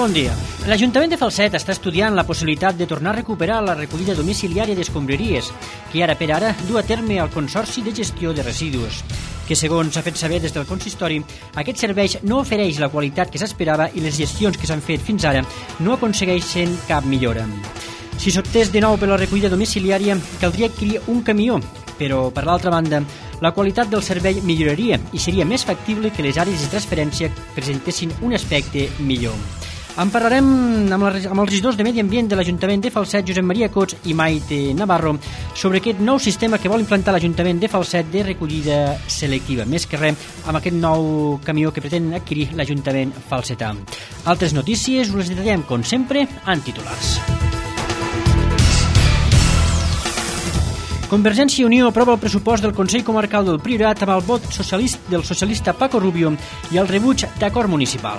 bon dia. L'Ajuntament de Falset està estudiant la possibilitat de tornar a recuperar la recollida domiciliària d'escombraries, que ara per ara du a terme el Consorci de Gestió de Residus, que segons s'ha fet saber des del consistori, aquest servei no ofereix la qualitat que s'esperava i les gestions que s'han fet fins ara no aconsegueixen cap millora. Si s'optés de nou per la recollida domiciliària, caldria adquirir un camió, però, per l'altra banda, la qualitat del servei milloraria i seria més factible que les àrees de transferència presentessin un aspecte millor. En parlarem amb els regidors de Medi Ambient de l'Ajuntament de Falset, Josep Maria Cots i Maite Navarro, sobre aquest nou sistema que vol implantar l'Ajuntament de Falset de recollida selectiva. Més que res, amb aquest nou camió que pretén adquirir l'Ajuntament falsetà. Altres notícies us les detallem, com sempre, en titulars. Convergència i Unió aprova el pressupost del Consell Comarcal del Priorat amb el vot del socialista Paco Rubio i el rebuig d'acord municipal.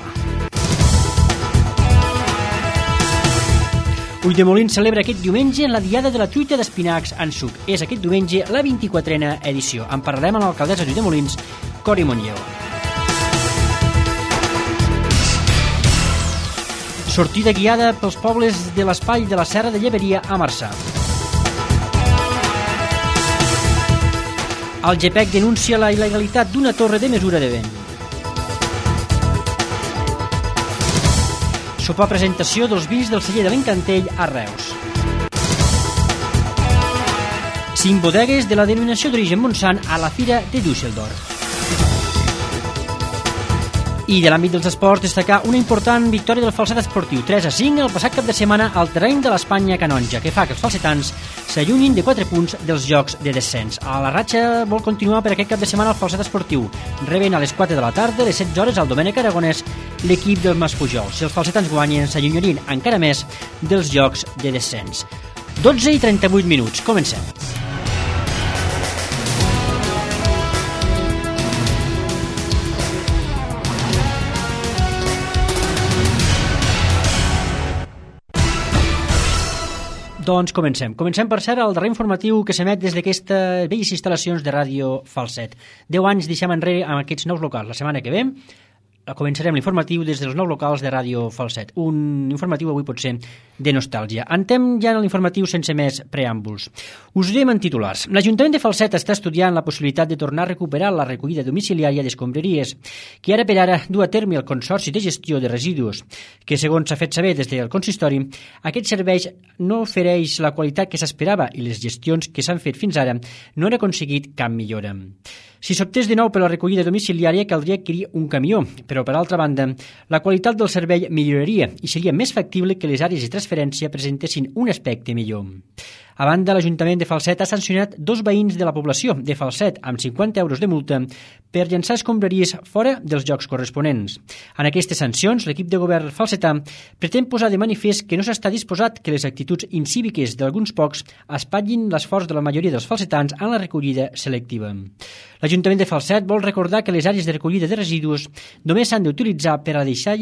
Ulldemolins celebra aquest diumenge la Diada de la Truita d'Espinacs en suc. És aquest diumenge la 24a edició. En parlarem amb l'alcaldessa d'Ulldemolins, Cori Monlleu. Sortida guiada pels pobles de l'Espai de la Serra de Lleberia a Marçà. El GPEC denuncia la il·legalitat d'una torre de mesura de vent. Sopar presentació dels vins del celler de l'Encantell a Reus. 5 bodegues de la denominació d'origen Montsant a la Fira de Düsseldorf. I de l'àmbit dels esports destacar una important victòria del Falset esportiu 3-5 el passat cap de setmana al terreny de l'Espanya Canonja, que fa que els falsetans s'allunyin de 4 punts dels jocs de descens. A la ratxa vol continuar per aquest cap de setmana el Falset esportiu. Reben a les 4 de la tarda, a les 16 hores, al Domènec Aragonès, l'equip del Mas Pujol. Si els falsetans guanyen, s'allunyarien encara més dels jocs de descens. 12:38. Comencem. Doncs comencem. Comencem, per cert, el darrer informatiu que s'emet des d'aquestes velles instal·lacions de Ràdio Falset. 10 anys deixem enrere amb aquests nous locals. La setmana que ve començarem l'informatiu des dels nous locals de Ràdio Falset. Un informatiu avui potser de nostàlgia. Entrem ja en l'informatiu sense més preàmbuls. Us direm en titulars. L'Ajuntament de Falset està estudiant la possibilitat de tornar a recuperar la recollida domiciliària d'escombraries, que ara per ara du a terme el Consorci de Gestió de Residus, que segons s'ha fet saber des del consistori, aquest servei no ofereix la qualitat que s'esperava i les gestions que s'han fet fins ara no han aconseguit cap millora. Si s'optés de nou per la recollida domiciliària, caldria adquirir un camió, però, per altra banda, la qualitat del servei milloraria i seria més factible que les àrees de transferència presentessin un aspecte millor. A banda, l'Ajuntament de Falset ha sancionat 2 veïns de la població de Falset amb 50 euros de multa per llançar escombraries fora dels llocs corresponents. En aquestes sancions, l'equip de govern falsetà pretén posar de manifest que no s'està disposat que les actituds incíviques d'alguns pocs espatllin l'esforç de la majoria dels falsetans en la recollida selectiva. L'Ajuntament de Falset vol recordar que les àrees de recollida de residus només s'han d'utilitzar per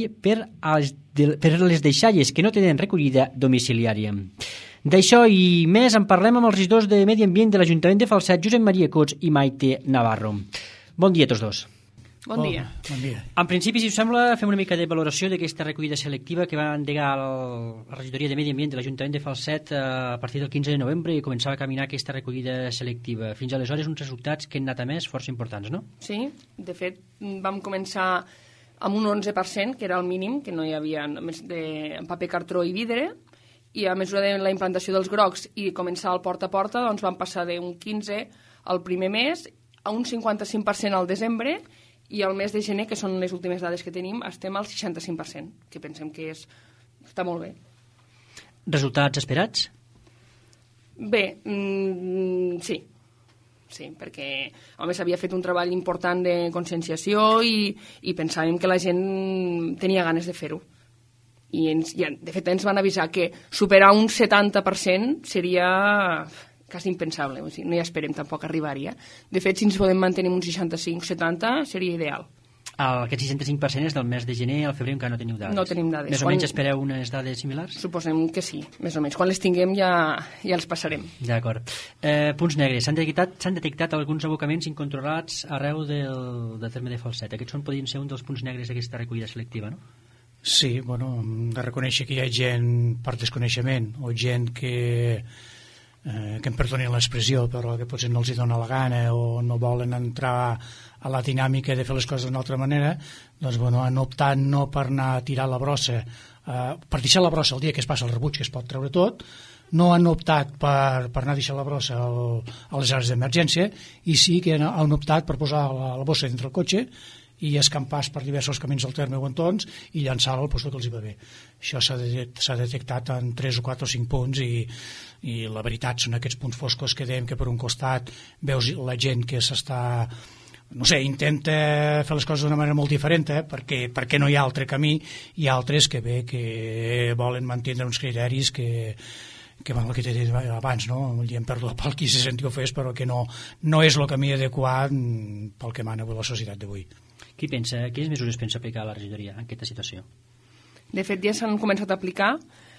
les deixalles que no tenen recollida domiciliària. D'això i més en parlem amb els regidors de Medi Ambient de l'Ajuntament de Falset, Josep Maria Cots i Maite Navarro. Bon dia a tots dos. Bon dia. En principi, si us sembla, fem una mica de valoració d'aquesta recollida selectiva que va endegar la regidoria de Medi Ambient de l'Ajuntament de Falset a partir del 15 de novembre i començava a caminar aquesta recollida selectiva. Fins aleshores, uns resultats que han anat a més força importants, no? Sí, de fet, vam començar amb un 11%, que era el mínim, que no hi havia més de paper, cartró i vidre, i a mesura de la implantació dels grocs i començar el porta a porta, doncs vam passar d'un 15 al primer mes a un 55% al desembre i al mes de gener, que són les últimes dades que tenim, estem al 65%, que pensem que està molt bé. Resultats esperats? Bé, sí. Sí, perquè home, s'havia fet un treball important de conscienciació i pensàvem que la gent tenia ganes de fer-ho. I de fet ens van avisar que superar un 70% seria quasi impensable, o sigui, no hi esperem tampoc arribar-hi. De fet, si ens podem mantenir un 65-70 seria ideal. Aquest 65% és del mes de gener, al febrer encara no teniu dades. No tenim dades. Més o menys espereu unes dades similars? Suposem que sí, més o menys. Quan les tinguem ja els passarem. D'acord. Punts negres. S'han detectat alguns abocaments incontrolats arreu del terme de Falset. Aquests podrien ser un dels punts negres d'aquesta recollida selectiva, no? Sí, bueno, hem de reconèixer que hi ha gent per desconeixement o gent que em perdonin l'expressió, però que potser no els hi dona la gana o no volen entrar a la dinàmica de fer les coses d'una altra manera, doncs bueno, han optat no per anar a tirar la brossa, per deixar la brossa el dia que es passa el rebuig, que es pot treure tot, no han optat per anar a deixar la brossa a les hores d'emergència, i sí que han optat per posar la bossa dintre el cotxe i escampar per diversos camins del terme o entorns i llançar-la al lloc que els hi va bé. Això s'ha detectat en 3 o 4 o 5 punts i la veritat són aquests punts foscos que dèiem que per un costat veus la gent que s'està, no sé, intenta fer les coses d'una manera molt diferent, perquè no hi ha altre camí, i altres que bé que volen mantenir uns criteris que bueno, el que t'he dit abans, no? Em perdo el pal qui se senti ofès, però que no és el camí adequat pel que mana avui la societat d'avui. Quines mesures pensa aplicar la regidoria en aquesta situació? De fet, ja s'han començat a aplicar.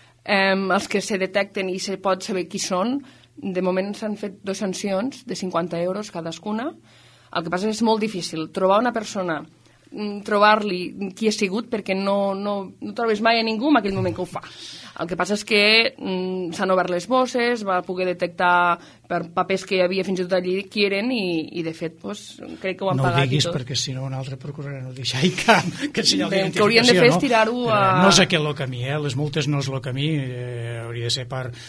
Els que se detecten i se pot saber qui són, de moment s'han fet 2 sancions de 50 euros cadascuna. El que passa és molt difícil trobar una persona, trobar-li qui ha sigut, perquè no trobes mai a ningú en aquell moment que ho fa. El que passa és que s'han obert les bosses, va poder detectar per papers que hi havia fins i tot allí qui eren, i de fet crec que ho han pagat. No ho diguis, perquè si no un altre procurarà no deixar que senyal d'identificació. Que haurien de fer és tirar-ho a... No és aquest el camí, les multes no és el camí, hauria de ser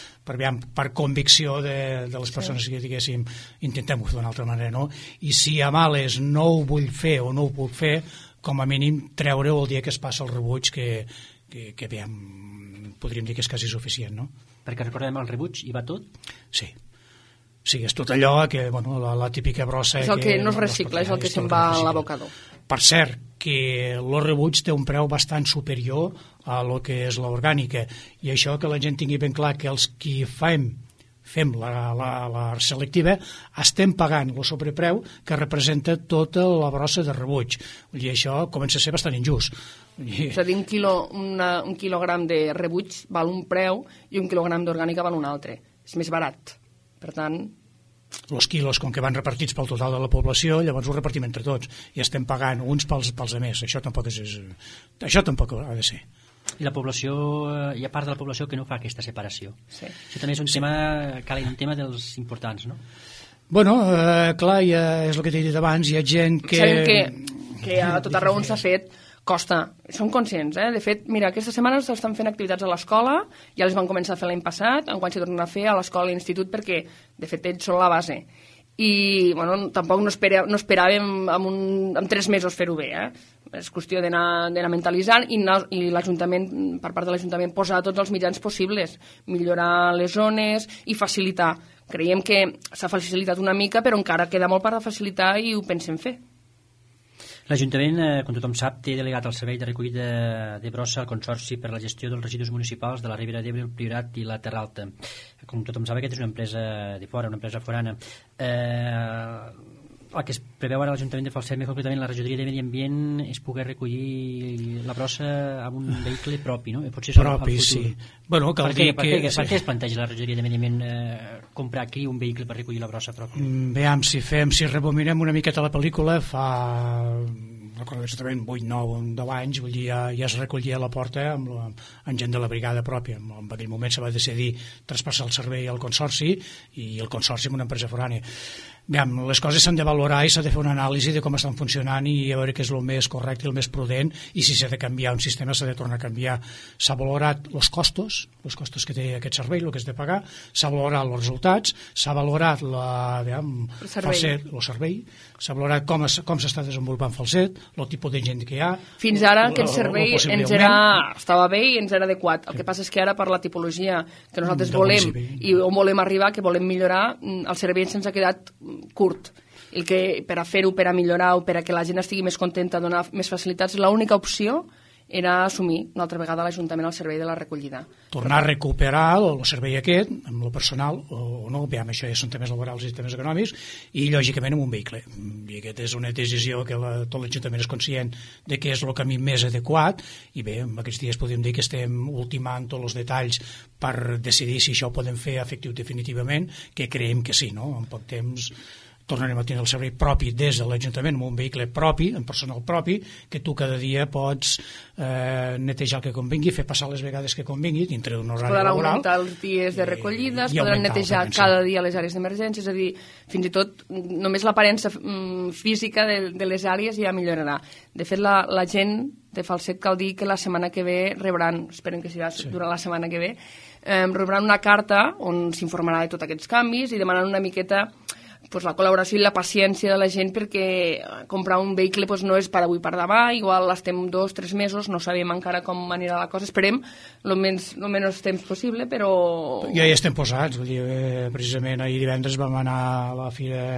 per convicció de les persones que diguéssim intentem-ho d'una altra manera, no? I si a males no ho vull fer o no ho puc fer, com a mínim treure-ho el dia que es passa el rebuig, que bé, podríem dir que és quasi suficient, no? Perquè recordem, el rebuig hi va tot? Sí, és tot allò que, bueno, la típica brossa... És el que no es recicla, és el que se'n va a l'abocador. Per cert, que el rebuig té un preu bastant superior a lo que és l'orgànica, i això que la gent tingui ben clar que els qui fem la selectiva estem pagant el sobrepreu que representa tota la brossa de rebuig, i això comença a ser bastant injust. És a dir, un quilogram de rebuig val un preu i un quilogram d'orgànica val un altre. És més barat. Per tant... Els quilos, com que van repartits pel total de la població, llavors ho repartim entre tots i estem pagant uns pels altres. Això tampoc ha de ser. I la població, hi ha part de la població que no fa aquesta separació. Sí. Això també és un tema dels importants, no? Bueno, clar, és el que t'he dit abans, hi ha gent que... Sabem que a tot arreu on s'ha fet costa, som conscients, De fet, mira, aquesta setmana s'estan fent activitats a l'escola, ja les van començar a fer l'any passat, enquan s'hi tornen a fer a l'escola i l'institut, perquè, de fet, ells són la base. I, bueno, tampoc no esperàvem en 3 mesos fer-ho bé, És qüestió d'anar mentalitzant i l'Ajuntament, per part de l'Ajuntament, posar tots els mitjans possibles, millorar les zones i facilitar. Creiem que s'ha facilitat una mica, però encara queda molt per facilitar i ho pensem fer. L'Ajuntament, com tothom sap, té delegat el servei de recollida de brossa al Consorci per a la gestió dels residus municipals de la Ribera d'Ebre, el Priorat i la Terra Alta. Com tothom sap, aquesta és una empresa de fora, una empresa forana. El que es preveu ara a l'Ajuntament de Falset, més concretament la regidoria de Medi Ambient, és poder recollir la brossa amb un vehicle propi, no? Potser propi, sí. Bueno, per què es planteja la regidoria de Medi Ambient comprar aquí un vehicle per recollir la brossa propi? Veiem, si rebominem una miqueta la pel·lícula, fa... recordo exactament 8, 9, 10 anys, vull dir, ja es recollia a la porta amb gent de la brigada pròpia. En aquell moment se va decidir traspassar el servei al Consorci i el Consorci amb una empresa forània. Aviam, les coses s'han de valorar i s'ha de fer una anàlisi de com estan funcionant i a veure què és el més correcte i el més prudent, i si s'ha de canviar un sistema s'ha de tornar a canviar. S'ha valorat els costos que té aquest servei, el que has de pagar, s'ha valorat els resultats, s'ha valorat el servei, s'ha valorat com s'està desenvolupant Falset, el tipus de gent que hi ha. Fins ara aquest servei estava bé i ens era adequat. El que passa és que ara per la tipologia que nosaltres volem i on volem arribar, que volem millorar, el servei se'ns ha quedat curt. Per a fer-ho, per a millorar o per a que la gent estigui més contenta, donar més facilitats, l'única opció era assumir una altra vegada l'Ajuntament al servei de la recollida. Tornar a recuperar el servei aquest amb el personal o no, bé, això ja són temes laborals i temes econòmics, i lògicament amb un vehicle. I aquesta és una decisió que tot l'Ajuntament és conscient de que és el camí més adequat, i bé, en aquests dies podem dir que estem ultimant tots els detalls per decidir si això ho podem fer efectiu definitivament, que creiem que sí, no? En poc temps tornarem a tenir el servei propi des de l'Ajuntament amb un vehicle propi, en personal propi, que tu cada dia pots netejar el que convingui, fer passar les vegades que convingui dintre d'un horari laboral. Podran augmentar els dies de recollida, es podran netejar cada dia les àrees d'emergència, és a dir, fins i tot només l'aparença física de les àrees ja millorarà. De fet, la gent de Falset cal dir que la setmana que ve rebran, esperem que sigui durant la setmana que ve, rebran una carta on s'informarà de tots aquests canvis i demanant una miqueta la col·laboració i la paciència de la gent, perquè comprar un vehicle no és per avui per demà, igual estem 2 o 3 mesos, no sabem encara com anirà la cosa, esperem el menys temps possible, però... Ja hi estem posats, vull dir, precisament ahir divendres vam anar a la fira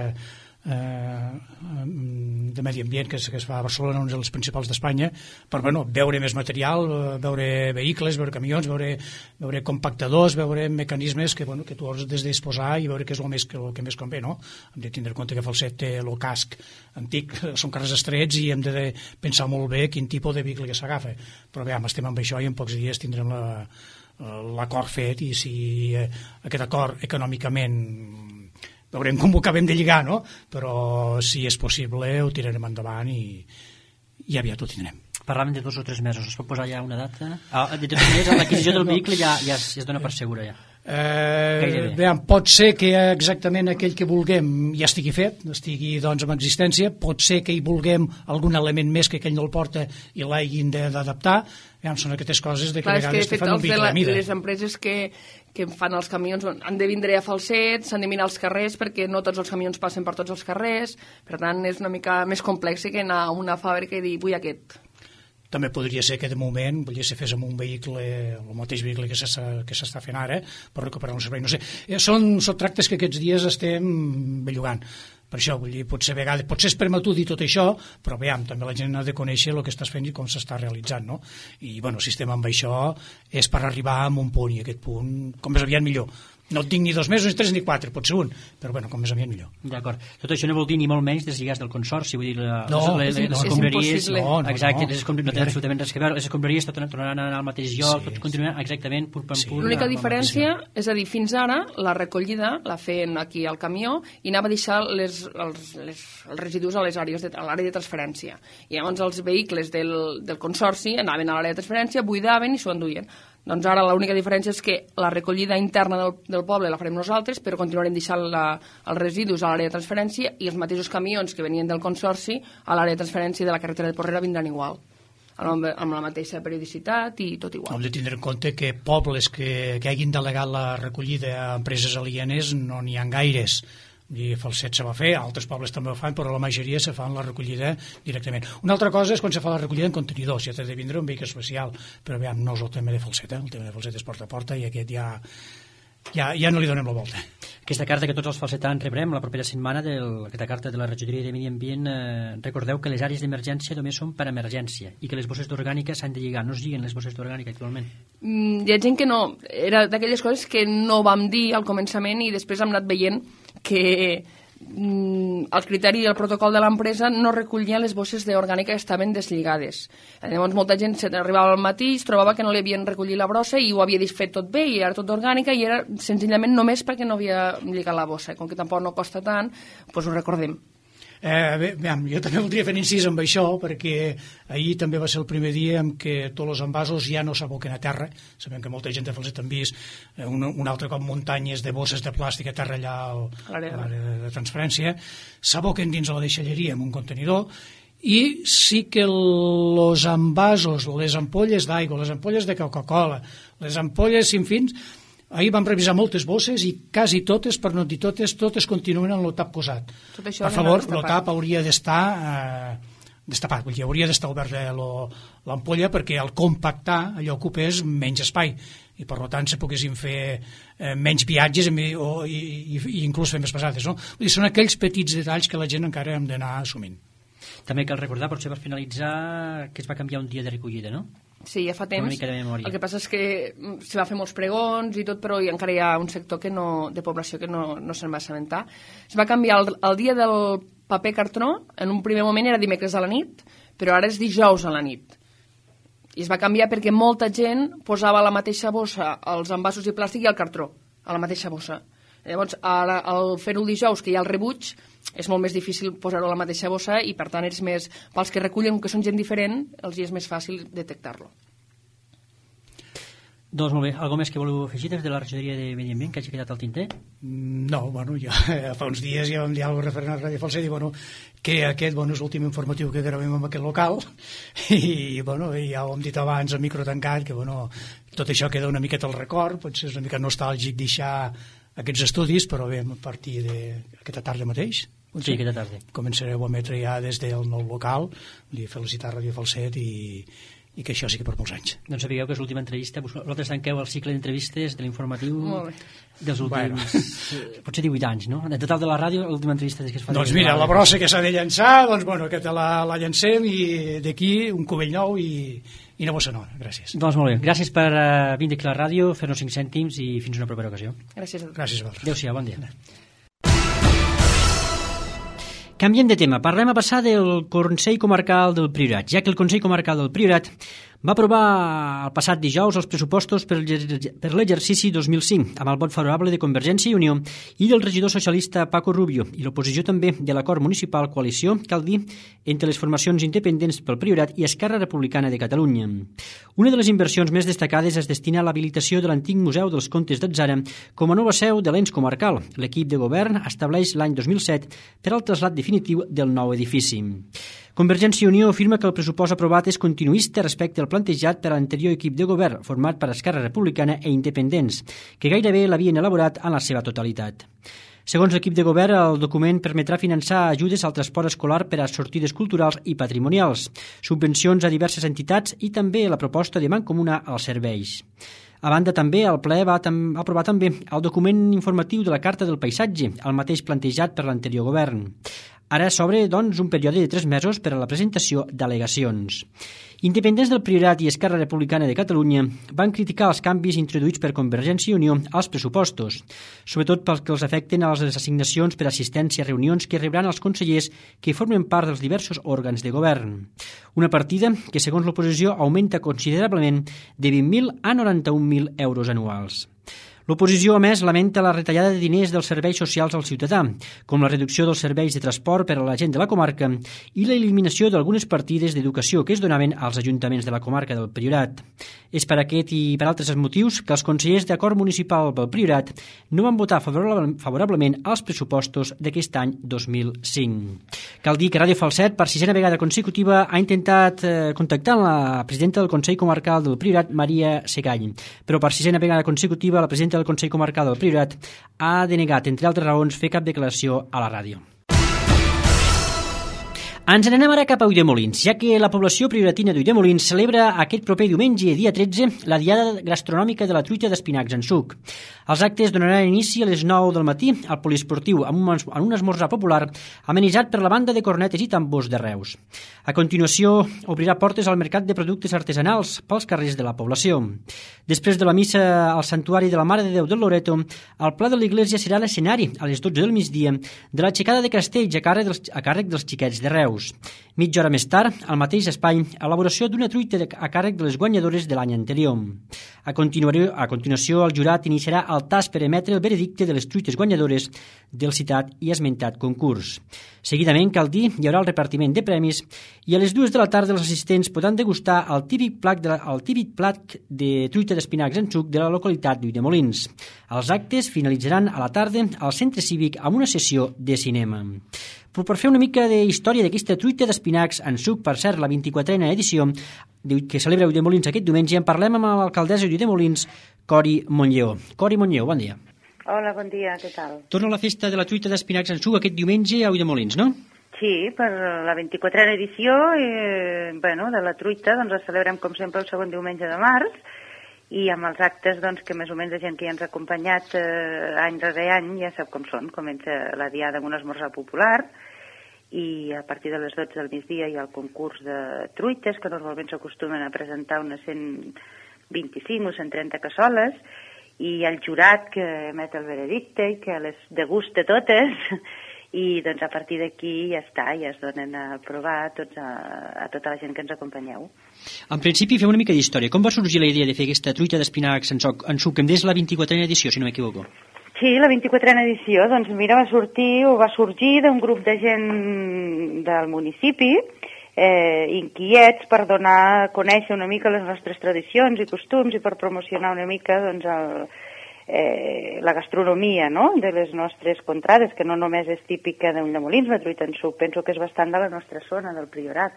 de Medi Ambient que es fa a Barcelona, un dels principals d'Espanya, per veure més material, veure vehicles, veure camions, veure compactadors, veure mecanismes que tu has de disposar i veure què és el que més convé, no? Hem de tindre en compte que Falset té el casc antic, són carrers estrets i hem de pensar molt bé quin tipus de vehicle que s'agafa, però bé, estem amb això i en pocs dies tindrem l'acord fet, i si aquest acord econòmicament veurem com ho acabem de lligar, no? Però si és possible ho tirarem endavant i aviat ho tindrem. Parlàvem de 2 o 3 mesos, es pot posar ja una data? De 3 mesos l'adquisició del vehicle ja es dona per segura ja. Pot ser que exactament aquell que vulguem ja estigui fet, estigui doncs en existència, pot ser que hi vulguem algun element més que aquell no el porta i l'hagin d'adaptar. Són aquestes coses de que a vegades fan un vehicle a mida. Les empreses que fan els camions han de vindre a Falset, s'han de mirar els carrers perquè no tots els camions passen per tots els carrers, per tant és una mica més complex que anar a una fàbrica i dir vull aquest. També podria ser que de moment se fes amb un vehicle, el mateix vehicle que s'està fent ara, per recuperar un servei. No sé, són tractes que aquests dies estem bellugant. Per això, potser és prematur dir tot això, però també la gent ha de conèixer el que estàs fent i com s'està realitzant, no? I, si estem amb això, és per arribar a un punt, i aquest punt, com més aviat millor. No et dic ni 2 mesos, ni 3, ni 4, pot ser un, però com més aviat millor. D'acord. Tot això no vol dir ni molt menys deslligats del consorci, vull dir, les escombraries... Exacte, no tenen absolutament res a veure, les escombraries tornaran a anar al mateix lloc, tot continuarà exactament pur pam pur. L'única diferència, és a dir, fins ara, la recollida la feien aquí al camió i anava a deixar els residus a l'àrea de transferència. I llavors els vehicles del consorci anaven a l'àrea de transferència, buidaven i s'ho enduien. Doncs ara l'única diferència és que la recollida interna del poble la farem nosaltres, però continuarem deixant els residus a l'àrea de transferència i els mateixos camions que venien del consorci a l'àrea de transferència de la carretera de Porrera vindran igual, amb la mateixa periodicitat i tot igual. Hem de tindre en compte que pobles que hagin delegat la recollida a empreses alienes no n'hi ha gaires. Falset se va fer, altres pobles també ho fan, però la majoria se fan la recollida directament. Una altra cosa és quan se fa la recollida en contenidors, ja t'ha de vindre un vehicle especial, però no és el tema de Falset, el tema de Falset és porta a porta i aquest ja no li donem la volta. Aquesta carta que tots els falsetans rebrem la propera setmana, aquesta carta de la regidoria de Medi Ambient, recordeu que les àrees d'emergència només són per emergència i que les bosses d'orgànica s'han de lligar. No es lliguen les bosses d'orgànica actualment? Hi ha gent que no. Era d'aquelles coses que no vam dir al començament i després hem anat veient que el criteri i el protocol de l'empresa no recollia les bosses d'orgànica que estaven deslligades. Llavors molta gent arribava al matí i es trobava que no li havien recollit la brossa i ho havia fet tot bé i era tot orgànica i era senzillament només perquè no havia lligat la bossa. Com que tampoc no costa tant, doncs ho recordem. Jo també voldria fer incís amb això perquè ahir també va ser el primer dia en què tots els envasos ja no s'aboquen a terra. Sabem que molta gent de Falset han vist un altre cop muntanyes de bosses de plàstic a terra allà a l'àrea de transferència, s'aboquen dins la deixalleria en un contenidor i sí que els envasos, les ampolles d'aigua, les ampolles de Coca-Cola, les ampolles sin fins, ahir vam revisar moltes bosses i quasi totes, per no dir totes continuen en el tap posat. Per favor, el tap hauria d'estar destapat, vull dir, hauria d'estar oberta l'ampolla perquè al compactar allò ocupés menys espai i per tant se poguessin fer menys viatges i inclús fer més pesades, no? Vull dir, són aquells petits detalls que la gent encara hem d'anar assumint. També cal recordar, potser per finalitzar, que es va canviar un dia de recollida, no? Sí, ja fa temps. El que passa és que se va fer molts pregons i tot, però encara hi ha un sector de població que no se'n va assabentar. Es va canviar el dia del paper cartró, en un primer moment era dimecres a la nit, però ara és dijous a la nit. I es va canviar perquè molta gent posava a la mateixa bossa els envasos i plàstic i el cartró, a la mateixa bossa. Llavors, al fer-ho el dijous, que hi ha el rebuig, és molt més difícil posar-ho a la mateixa bossa i, per tant, és més, pels que recullen, que són gent diferent, els és més fàcil detectar-lo. Doncs molt bé, algo més que voleu afegir des de la regidoria de Medi Ambient que hagi quedat al tinter? No, bueno, ja fa uns dies ja vam dir alguna cosa referent a Ràdio Falset i bueno, que aquest és l'últim informatiu que gravem en aquest local i bueno, ja ho hem dit abans al micro tancat que bueno, tot això queda una miqueta al record, potser és una mica nostàlgic deixar aquests estudis, però bé, a partir d'aquesta tarda mateix sí, aquesta tarda començareu a emetre ja des del nou local, felicitar Ràdio Falset i que això sí que per molts anys. Doncs sapigueu que és l'última entrevista, vosaltres tanqueu el cicle d'entrevistes de l'informatiu dels últims, potser 18 anys, no? En total de la ràdio, l'última entrevista que es fa... Doncs mira, la brossa que s'ha de llançar, doncs bueno, que la llancem i d'aquí un cubell nou i una bossa nova. Gràcies. Doncs molt bé, gràcies per vindre aquí a la ràdio, fer-nos 5 cèntims i fins una propera ocasió. Gràcies a tu. Gràcies a vosaltres. Adéu-siau, bon dia. Canviem de tema, parlem a passar del Consell Comarcal del Priorat, ja que el Consell Comarcal del Priorat va aprovar el passat dijous els pressupostos per l'exercici 2005, amb el vot favorable de Convergència i Unió i del regidor socialista Paco Rubio, i l'oposició també de l'acord municipal coalició, cal dir, entre les formacions independents pel Priorat i Esquerra Republicana de Catalunya. Una de les inversions més destacades es destina a l'habilitació de l'antic Museu dels Contes d'Atzara com a nova seu de l'ens comarcal. L'equip de govern estableix l'any 2007 per al trasllat definitiu del nou edifici. Convergència i Unió afirma que el pressupost aprovat és continuista respecte al plantejat per a l'anterior equip de govern format per Esquerra Republicana i Independents, que gairebé l'havien elaborat en la seva totalitat. Segons l'equip de govern, el document permetrà finançar ajudes al transport escolar per a sortides culturals i patrimonials, subvencions a diverses entitats i també la proposta de Mancomunar als serveis. A banda, també, el ple va aprovar també el document informatiu de la Carta del Paisatge, el mateix plantejat per l'anterior govern. Ara s'obre, doncs, un període de 3 mesos per a la presentació d'al·legacions. Independents del Priorat i Esquerra Republicana de Catalunya van criticar els canvis introduïts per Convergència i Unió als pressupostos, sobretot pels que els afecten a les assignacions per assistència a reunions que rebran els consellers que formen part dels diversos òrgans de govern. Una partida que, segons l'oposició, augmenta considerablement de 20.000 a 91.000 euros anuals. L'oposició, a més, lamenta la retallada de diners dels serveis socials al ciutadà, com la reducció dels serveis de transport per a la gent de la comarca i l'eliminació d'algunes partides d'educació que es donaven als ajuntaments de la comarca del Priorat. És per aquest i per altres motius que els consellers d'acord municipal del Priorat no van votar favorablement als pressupostos d'aquest any 2005. Cal dir que Ràdio Falset, per 6a vegada consecutiva, ha intentat contactar amb la presidenta del Consell Comarcal del Priorat, Maria Segall, però per 6a vegada consecutiva la presidenta del Consell Comarcal del Priorat ha denegat, entre altres raons, fer cap declaració a la ràdio. Ens n'anem ara cap a Ulldemolins, ja que la població prioratina d'Ulldemolins celebra aquest proper diumenge, dia 13, la diada gastronòmica de la truita d'espinacs en suc. Els actes donaran inici a les 9 del matí al poliesportiu en un esmorzar popular amenitzat per la banda de cornetes i tambors de Reus. A continuació, obrirà portes al mercat de productes artesanals pels carrers de la població. Després de la missa al Santuari de la Mare de Déu del Loreto, el Pla de l'Iglésia serà l'escenari a les 12 del migdia de l'aixecada de castells a càrrec dels xiquets de Reus. Mitja hora més tard, al mateix espai, elaboració d'una truita a càrrec de les guanyadores de l'any anterior. A continuació, el jurat iniciarà el tast per emetre el veredicte de les truites guanyadores del citat i esmentat concurs. Seguidament, cal dir, hi haurà el repartiment de premis i a les 2 de la tarda els assistents podran degustar el típic plat de truita d'espinacs en suc de la localitat d'Ulldemolins. Els actes finalitzaran a la tarda al centre cívic amb una sessió de cinema. Però per fer una mica de història d'aquesta truita d'espinacs en suc, per cert, la 24a edició que celebra Ulldemolins aquest diumenge, en parlem amb l'alcaldessa d'Ulldemolins, Cori Montlleó. Cori Montlleó, bon dia. Hola, bon dia, què tal? Torna la festa de la truita d'espinacs en suc aquest diumenge a Ulldemolins, no? Sí, per la 24a edició de la truita doncs la celebrem com sempre el segon diumenge de març i amb els actes doncs, que més o menys la gent que ja ens ha acompanyat any rere any ja sap com són. Comença la diada amb un esmorzar popular i a partir de les 12 del migdia hi ha el concurs de truites que normalment s'acostumen a presentar unes 125 o 130 cassoles i hi ha el jurat que emet el veredicte i que les degusta totes i doncs a partir d'aquí ja està, ja es donen a provar a tota la gent que ens acompanyeu. En principi, fem una mica d'història. Com va sorgir la idea de fer aquesta truita d'espinacs en suc? Em des la 24a edició, si no m'equivoco. Sí, la 24a edició, doncs mira, va sorgir d'un grup de gent del municipi, inquiets per donar a conèixer una mica les nostres tradicions i costums i per promocionar una mica doncs, la gastronomia, no?, de les nostres contrades, que no només és típica d'Ulldemolins, la truita en suc, penso que és bastant de la nostra zona, del Priorat.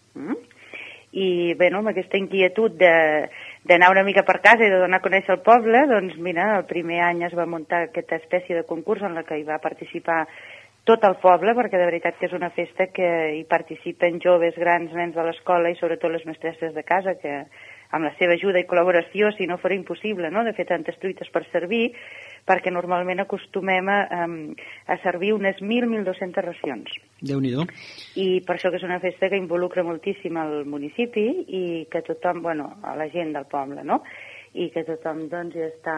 I bé, amb aquesta inquietud d'anar una mica per casa i de donar a conèixer el poble, doncs mira, el primer any es va muntar aquesta espècie de concurs en la que hi va participar tot el poble, perquè de veritat que és una festa que hi participen joves, grans, nens de l'escola i sobretot les mestresses de casa, que amb la seva ajuda i col·laboració, si no fora impossible, no?, de fer tantes truites per servir, perquè normalment acostumem a servir unes 1.200 racions. Déu-n'hi-do. I per això que és una festa que involucra moltíssim el municipi i que tothom, a la gent del poble, no?, i que tothom doncs ja està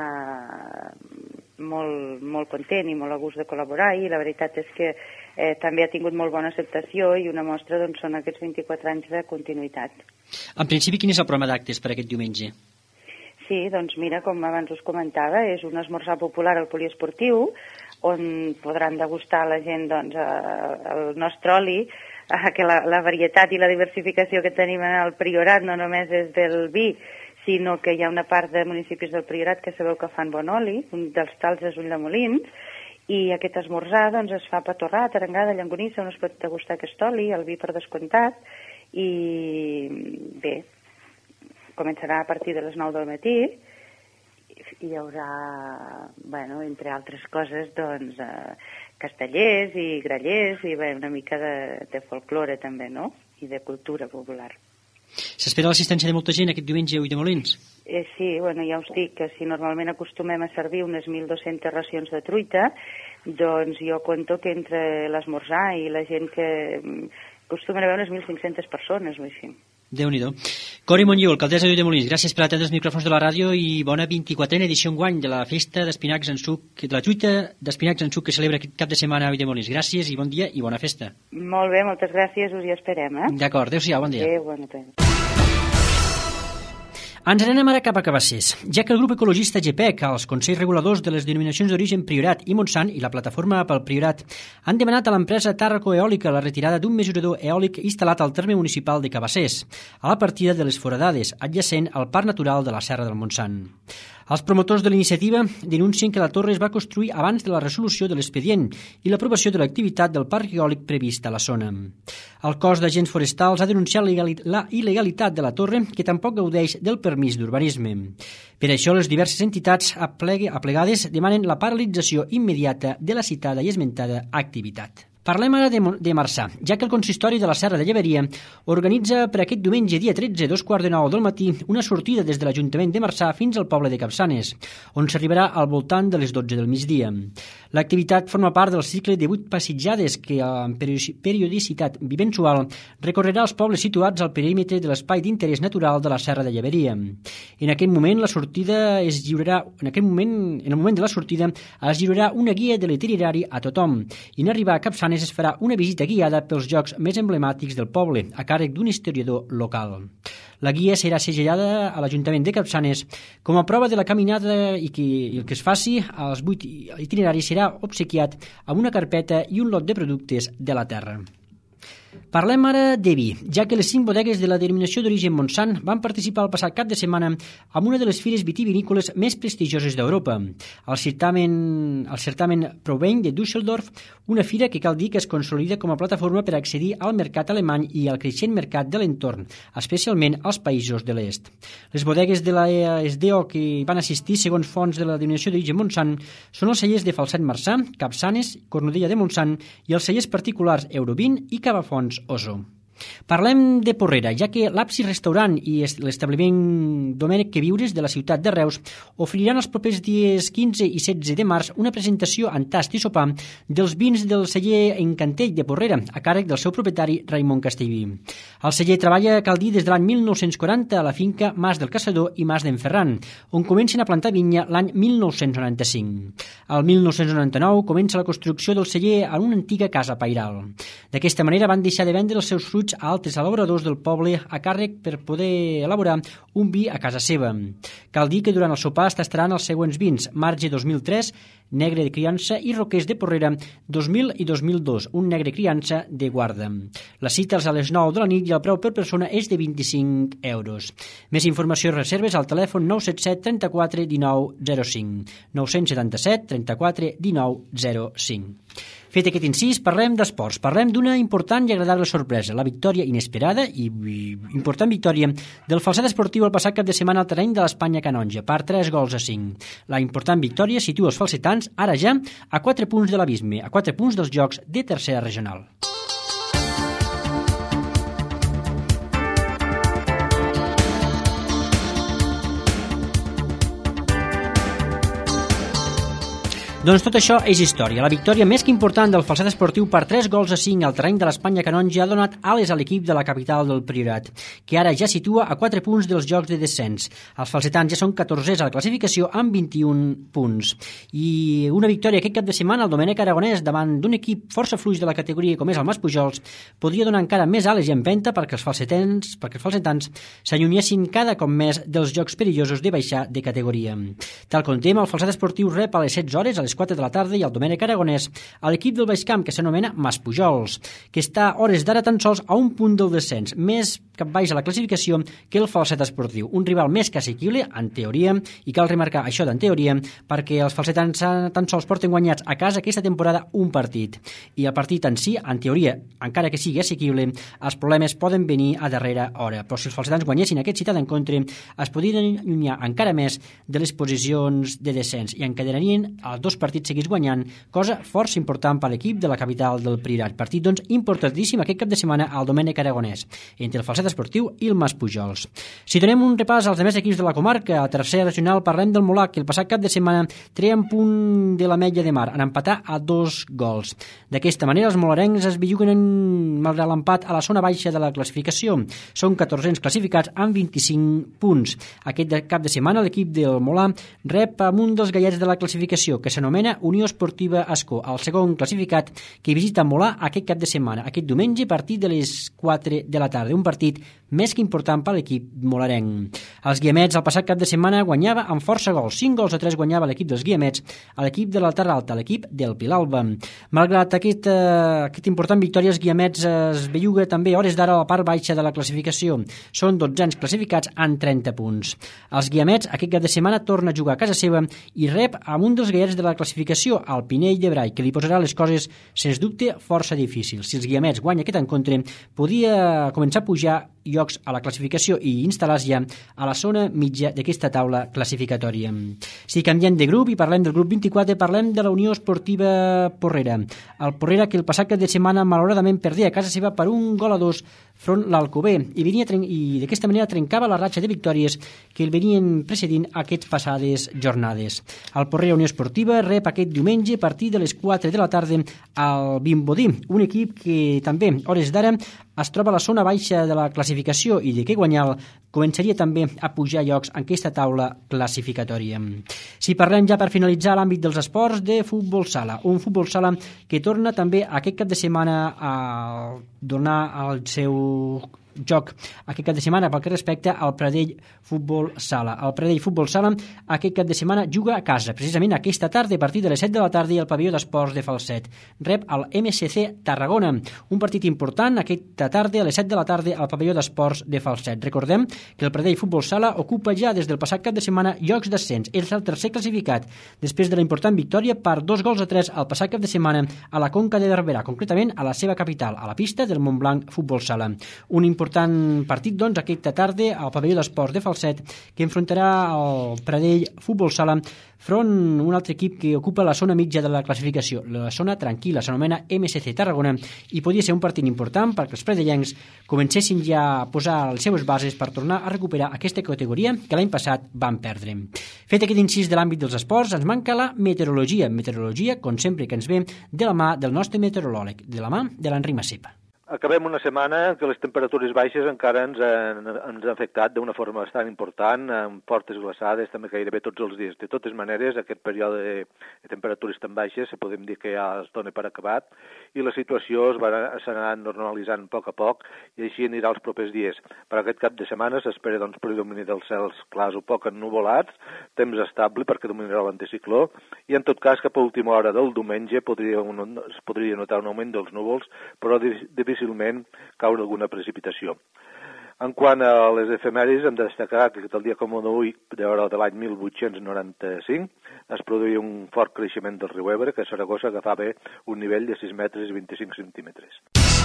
molt, molt content i molt a gust de col·laborar, i la veritat és que també ha tingut molt bona acceptació i una mostra doncs, són aquests 24 anys de continuïtat. En principi, quin és el programa d'actes per aquest diumenge? Sí, doncs mira, com abans us comentava, és un esmorzar popular al poliesportiu, on podran degustar la gent doncs, el nostre oli, que la varietat i la diversificació que tenim al Priorat no només és del vi, sinó que hi ha una part de municipis del Priorat que sabeu que fan bon oli, un dels tals és Ulldemolins, i aquest esmorzar doncs, es fa patorrat, arengada, llangonissa, on es pot degustar aquest oli, el vi per descomptat, i bé, començarà a partir de les 9 del matí, i hi haurà, entre altres coses, doncs, castellers i grallers, i una mica de folklore també, no?, i de cultura popular. S'espera l'assistència de molta gent aquest diumenge a Ulldemolins? Sí, ja us dic que si normalment acostumem a servir unes 1.200 racions de truita, doncs jo conto que entre l'esmorzar i la gent que acostumen a veure unes 1.500 persones o així. Déu-n'hi-do. Cori Monlló, alcaldessa d'Ulldemolins, gràcies per atendre els micròfons de la ràdio i bona 24a edició enguany de la festa d'espinacs en suc, de la truita d'espinacs en suc que celebra aquest cap de setmana a Ulldemolins. Gràcies i bon dia i bona festa. Molt bé, moltes gràcies, us hi esperem, D'acord, adéu-siau, bon dia. Adéu, bona tarda. Ens anem ara cap a Cabassers, ja que el grup ecologista GPEC, els Consells Reguladors de les Denominacions d'Origen Priorat i Montsant i la Plataforma pel Priorat han demanat a l'empresa Tàrraco Eòlica la retirada d'un mesurador eòlic instal·lat al terme municipal de Cabassers, a la partida de les Foradades, adjacent al Parc Natural de la Serra del Montsant. Els promotors de l'iniciativa denuncien que la torre es va construir abans de la resolució de l'expedient i l'aprovació de l'activitat del parc eòlic previst a la zona. El cos d'agents forestals ha denunciat la il·legalitat de la torre, que tampoc gaudeix del permís d'urbanisme. Per això, les diverses entitats aplegades demanen la paralització immediata de la citada i esmentada activitat. Parlem ara de Marçà, ja que el consistori de la Serra de Lleberia organitza per aquest diumenge, dia 13, 8:45 del matí, una sortida des de l'Ajuntament de Marçà fins al poble de Capçanes, on s'arribarà al voltant de les 12 del migdia. L'activitat forma part del cicle de 8 passejades que, amb periodicitat bimensual, recorrerà els pobles situats al perímetre de l'espai d'interès natural de la Serra de Lleberia. En el moment de la sortida es lliurarà una guia de l'itinerari a tothom, i en arribar a Capçanes es farà una visita guiada pels llocs més emblemàtics del poble, a càrrec d'un historiador local. La guia serà segellada a l'Ajuntament de Capçanes com a prova de la caminada i el que es faci als 8 itineraris serà obsequiat amb una carpeta i un lot de productes de la terra. Parlem ara de vi, ja que les 5 bodegues de la denominació d'origen Montsant van participar el passat cap de setmana en una de les fires vitivinícoles més prestigioses d'Europa, el certamen Prowein de Düsseldorf, una fira que cal dir que es consolida com a plataforma per accedir al mercat alemany i al creixent mercat de l'entorn, especialment als països de l'est. Les bodegues de la SDO que van assistir, segons fonts de la denominació d'origen Montsant, són els cellers de Falset Marçà, Capçanes, Cornudella de Montsant i els cellers particulars Eurovin i Cabafons Oso. Parlem de Porrera, ja que l'Apsi Restaurant i l'establiment Domènec Queviures de la ciutat de Reus oferiran els propers dies 15 i 16 de març una presentació en tast i sopar dels vins del celler Encantell de Porrera, a càrrec del seu propietari Raimon Castellví. El celler treballa, cal dir, des de l'any 1940 a la finca Mas del Caçador i Mas d'en Ferran, on comencen a plantar vinya l'any 1995. Al 1999 comença la construcció del celler en una antiga casa pairal. D'aquesta manera van deixar de vendre els seus fruits a altres elaboradors del poble a càrrec per poder elaborar un vi a casa seva. Cal dir que durant el sopar es tastaran els següents vins: Marge 2003, negre de criança, i Roquers de Porrera 2000 i 2002, un negre criança de guarda. La cita és a les 9 de la nit i el preu per persona és de 25 euros. Més informació i reserves al telèfon 977 34 19 05, 977 34 19 05. Fet aquest incís, parlem d'esports. Parlem d'una important i agradable sorpresa, la victòria inesperada i important victòria del Falset Esportiu el passat cap de setmana al terreny de l'Espanya Canonja, per 3-5. La important victòria situa els falsetans ara ja a 4 punts de l'abisme, a 4 punts dels jocs de tercera regional. Doncs tot això és història. La victòria més que important del Falset Esportiu per 3-5 al terreny de l'Espanya Canonja ha donat ales a l'equip de la capital del Priorat, que ara ja situa a 4 punts dels jocs de descens. Els falsetans ja són 14è a la classificació amb 21 punts. I una victòria aquest cap de setmana al Domènec Aragonès davant d'un equip força fluix de la categoria com és el Maspujols podria donar encara més ales i empenta perquè els falsetans s'allunyessin cada cop més dels jocs perillosos de baixar de categoria. Tal com dèiem, el Falset Esportiu rep a les 16 hores, a les 4 de la tarda, i el Domènec Aragonès a l'equip del Baixcamp, que s'anomena Maspujols, que està a hores d'ara tan sols a un punt del descens, més cap baix a la classificació que el Falset Esportiu. Un rival més que assequible, en teoria, i cal remarcar això d'en teoria, perquè els falsetans tan sols porten guanyats a casa aquesta temporada un partit. I el partit en si, en teoria, encara que sigui assequible, els problemes poden venir a darrera hora. Però si els falsetans guanyessin aquest citat en contra, es podrien allunyar encara més de les posicions de descens i encadenarien els 2 partits seguits guanyant, cosa força important per l'equip de la capital del Priorat. Partit, doncs, importantíssim aquest cap de setmana al Domènec Aragonès, entre el Falset Esportiu i el Maspujols. Si donem un repàs als demés equips de la comarca, a tercera regional parlem del Molar, que el passat cap de setmana treia un punt de l'Ametlla de Mar, en empatar a 2 gols. D'aquesta manera, els molarencs es belluguen malgrat l'empat a la zona baixa de la classificació. Són 14 classificats amb 25 punts. Aquest cap de setmana l'equip del Molar rep amb un dels gallets de la classificació, que s'anomena Unió Esportiva Ascó, el segon classificat, que visita Molar aquest cap de setmana, aquest diumenge a partir de les 4 de la tarda. Un partit més que important per l'equip molarenc. Els guiamets el passat cap de setmana guanyava amb força gols. 5-3 guanyava l'equip dels guiamets a l'equip de la Terra Alta, l'equip del Pilalba. Malgrat aquesta important victòria, els guiamets es belluga també a hores d'ara a la part baixa de la classificació. Són 12 classificats amb 30 punts. Els guiamets aquest cap de setmana torna a jugar a casa seva i rep amb un dels gallets de la classificació, el Pinell de Brai, que li posarà les coses, sens dubte, força difícils. Si els guiamets guanya aquest encontre, podia començar a pujar llocs a la classificació i instal·lar-se ja a la zona mitja d'aquesta taula classificatòria. Si canviem de grup i parlem del grup 24, parlem de la Unió Esportiva Porrera. El Porrera, que el passat cap de setmana malauradament perdia a casa seva per 1-2 front l'Alcover i d'aquesta manera trencava la ratxa de victòries que el venien precedint aquestes passades jornades. El Porrera Unió Esportiva rep aquest diumenge a partir de les 4 de la tarda al Vimbodí, un equip que també, hores d'ara, es troba a la zona baixa de la classificació i de què guanyar començaria també a pujar llocs en aquesta taula classificatòria. Si parlem ja per finalitzar l'àmbit dels esports de futbol sala, un futbol sala que torna també aquest cap de setmana a donar el seu joc aquest cap de setmana pel que respecta al Pradell Futbol Sala. El Pradell Futbol Sala aquest cap de setmana juga a casa, precisament aquesta tarda a partir de les 7 de la tarda i al pavelló d'esports de Falset. Rep el MSC Tarragona, un partit important aquesta tarda a les 7 de la tarda al pavelló d'esports de Falset. Recordem que el Pradell Futbol Sala ocupa ja des del passat cap de setmana llocs d'ascens. És el tercer classificat després de la important victòria per 2-3 al passat cap de setmana a la Conca de Barberà, concretament a la seva capital, a la pista del Montblanc Futbol Sala. Un important partit, doncs, aquesta tarda al pavelló d'esports de Falset, que enfrontarà el Pradell Futbol Sala front un altre equip que ocupa la zona mitja de la classificació, la zona tranquil·la, s'anomena MSC Tarragona, i podria ser un partit important perquè els pradellencs comencessin ja a posar les seves bases per tornar a recuperar aquesta categoria que l'any passat van perdre. Fet aquest incís de l'àmbit dels esports, ens manca la meteorologia, com sempre, que ens ve de la mà del nostre meteoròleg, de la mà de l'Enric Massepa. Acabem una setmana en què les temperatures baixes encara ens han afectat d'una forma bastant important, amb fortes glaçades també gairebé tots els dies. De totes maneres, aquest període de temperatures tan baixes se podem dir que ja es dona per acabat i la situació s'ha anat normalitzant a poc i així anirà els propers dies. Per aquest cap de setmana s'espera predomini dels cels clars o poc ennuvolats, temps estable perquè dominarà l'anticicló i en tot cas cap a última hora del diumenge es podria notar un augment dels núvols, però difícilment caure alguna precipitació. En quant a les efemèrides, hem de destacar que el dia com avui, de l'any 1895, es produïa un fort creixement del riu Ebre, que a Saragossa agafava un nivell de 6 metres i 25 centímetres.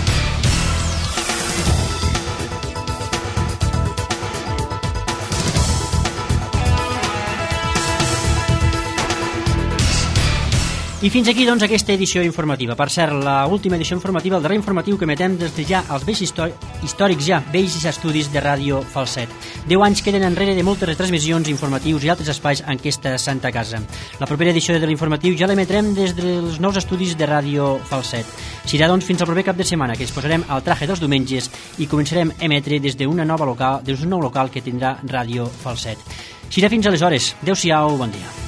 I fins aquí, doncs, aquesta edició informativa. Per cert, l'última edició informativa, el darrer informatiu que emetem des de ja als vells històrics vells estudis de Ràdio Falset. 10 anys queden enrere de moltes retransmissions, informatius i altres espais en aquesta santa casa. La propera edició de l'informatiu ja l'emetrem des dels nous estudis de Ràdio Falset. Serà, doncs, fins al proper cap de setmana, que ens posarem al traje dels diumenges i començarem a emetre des d'un nou local que tindrà Ràdio Falset. Serà fins aleshores. Adéu-siau, bon dia.